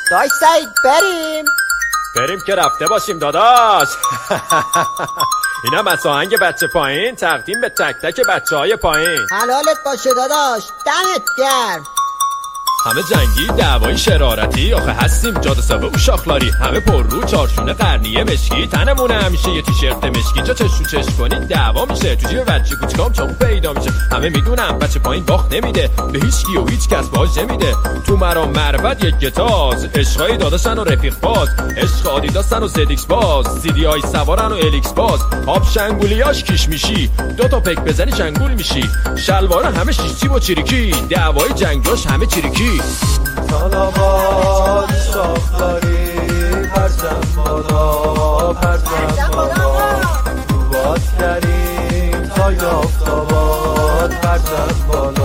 داش سعید بریم که رفته باشیم داداش. اینم از آهنگ بچه پایین تقدیم به تک تک بچه های پایین. حلالت باشه داداش، دمت گرم. همه جنگی دعوایی شرارتی، آخه هستیم جاده ساوه و شاخلاری، همه پر رو چارشونه قرنیه مشکی، تنمونه همیشه یه تیشرت مشکی، جا چش رو چش کنید دعوا میشه، تو جیب بچه کوچکام چاقو پیدا میشه. همه میدونم بچه پایین باخت نمیده به هیچ کی و هیچ کس باج نمیده. تو مرام مربد یک گتاز، عشقای داداشن و رفیق باز، عشق آدیداسن و زدیکس باز، سیدی های سوارن و الیکس باز، آب شنگولیاش کیش میشی، دو تا پک بزنی شنگول میشی، شلوار همه شیشتی و چریکی، دعوای جنگاش همه چریکی. سلامات شاخداری پرچم بالا پرچم بالا، رو باز کریم تا یافتاباد پرچم بالا.